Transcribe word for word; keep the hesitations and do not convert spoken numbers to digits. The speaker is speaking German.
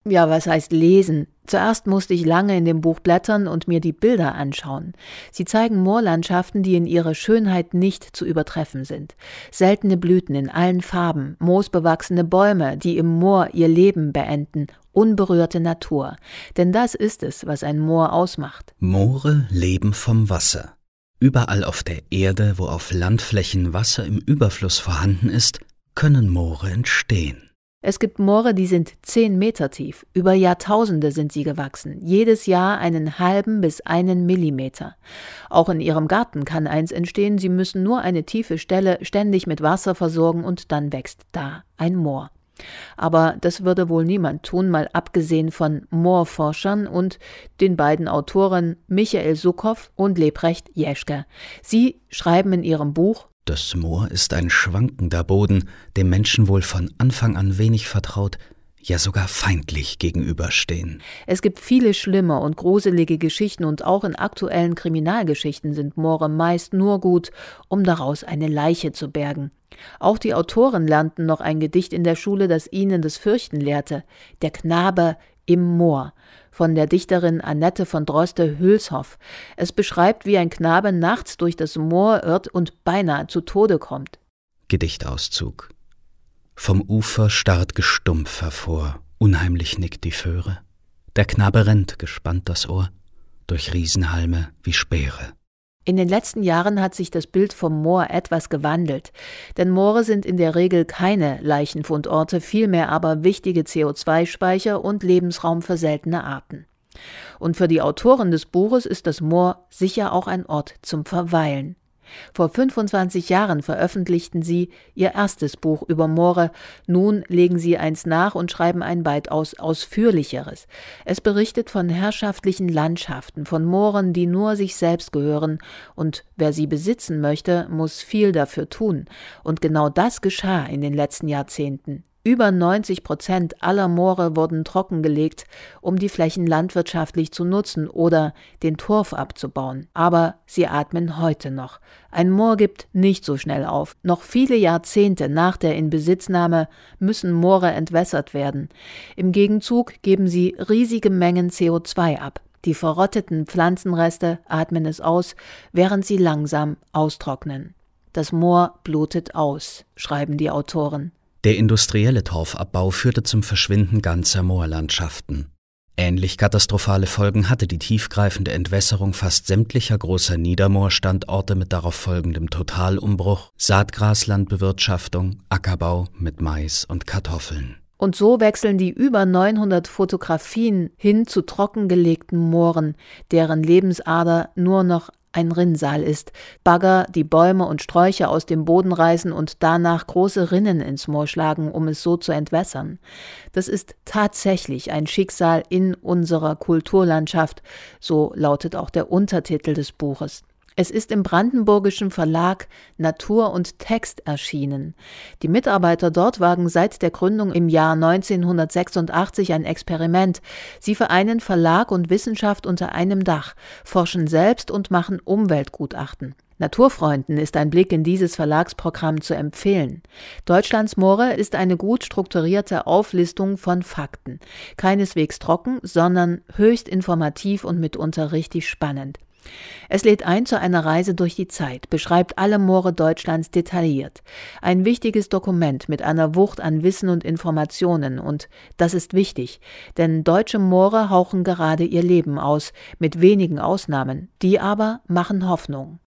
Ja, was heißt lesen? Zuerst musste ich lange in dem Buch blättern und mir die Bilder anschauen. Sie zeigen Moorlandschaften, die in ihrer Schönheit nicht zu übertreffen sind. Seltene Blüten in allen Farben, moosbewachsene Bäume, die im Moor ihr Leben beenden, unberührte Natur. Denn das ist es, was ein Moor ausmacht. Moore leben vom Wasser. Überall auf der Erde, wo auf Landflächen Wasser im Überfluss vorhanden ist, können Moore entstehen. Es gibt Moore, die sind zehn Meter tief. Über Jahrtausende sind sie gewachsen. Jedes Jahr einen halben bis einen Millimeter. Auch in Ihrem Garten kann eins entstehen. Sie müssen nur eine tiefe Stelle ständig mit Wasser versorgen und dann wächst da ein Moor. Aber das würde wohl niemand tun, mal abgesehen von Moorforschern und den beiden Autoren Michael Suckhoff und Lebrecht Jeschke. Sie schreiben in ihrem Buch: Das Moor ist ein schwankender Boden, dem Menschen wohl von Anfang an wenig vertraut, ja sogar feindlich gegenüberstehen. Es gibt viele schlimme und gruselige Geschichten und auch in aktuellen Kriminalgeschichten sind Moore meist nur gut, um daraus eine Leiche zu bergen. Auch die Autoren lernten noch ein Gedicht in der Schule, das ihnen das Fürchten lehrte: Der Knabe im Moor, von der Dichterin Annette von Droste-Hülshoff. Es beschreibt, wie ein Knabe nachts durch das Moor irrt und beinahe zu Tode kommt. Gedichtauszug. Vom Ufer starrt Gestumpf hervor, unheimlich nickt die Föhre. Der Knabe rennt, gespannt das Ohr, durch Riesenhalme wie Speere. In den letzten Jahren hat sich das Bild vom Moor etwas gewandelt, denn Moore sind in der Regel keine Leichenfundorte, vielmehr aber wichtige C O zwei Speicher und Lebensraum für seltene Arten. Und für die Autoren des Buches ist das Moor sicher auch ein Ort zum Verweilen. Vor fünfundzwanzig Jahren veröffentlichten sie ihr erstes Buch über Moore. Nun legen sie eins nach und schreiben ein weitaus ausführlicheres. Es berichtet von herrschaftlichen Landschaften, von Mooren, die nur sich selbst gehören. Und wer sie besitzen möchte, muss viel dafür tun. Und genau das geschah in den letzten Jahrzehnten. Über neunzig Prozent aller Moore wurden trockengelegt, um die Flächen landwirtschaftlich zu nutzen oder den Torf abzubauen. Aber sie atmen heute noch. Ein Moor gibt nicht so schnell auf. Noch viele Jahrzehnte nach der Inbesitznahme müssen Moore entwässert werden. Im Gegenzug geben sie riesige Mengen C O zwei ab. Die verrotteten Pflanzenreste atmen es aus, während sie langsam austrocknen. Das Moor blutet aus, schreiben die Autoren. Der industrielle Torfabbau führte zum Verschwinden ganzer Moorlandschaften. Ähnlich katastrophale Folgen hatte die tiefgreifende Entwässerung fast sämtlicher großer Niedermoorstandorte mit darauf folgendem Totalumbruch, Saatgraslandbewirtschaftung, Ackerbau mit Mais und Kartoffeln. Und so wechseln die über neunhundert Fotografien hin zu trockengelegten Mooren, deren Lebensader nur noch ein Rinnsal ist. Bagger, die Bäume und Sträucher aus dem Boden reißen und danach große Rinnen ins Moor schlagen, um es so zu entwässern. Das ist tatsächlich ein Schicksal in unserer Kulturlandschaft, so lautet auch der Untertitel des Buches. Es ist im brandenburgischen Verlag Natur und Text erschienen. Die Mitarbeiter dort wagen seit der Gründung im Jahr neunzehnhundertsechsundachtzig ein Experiment. Sie vereinen Verlag und Wissenschaft unter einem Dach, forschen selbst und machen Umweltgutachten. Naturfreunden ist ein Blick in dieses Verlagsprogramm zu empfehlen. Deutschlands Moore ist eine gut strukturierte Auflistung von Fakten. Keineswegs trocken, sondern höchst informativ und mitunter richtig spannend. Es lädt ein zu einer Reise durch die Zeit, beschreibt alle Moore Deutschlands detailliert. Ein wichtiges Dokument mit einer Wucht an Wissen und Informationen, und das ist wichtig, denn deutsche Moore hauchen gerade ihr Leben aus, mit wenigen Ausnahmen, die aber machen Hoffnung.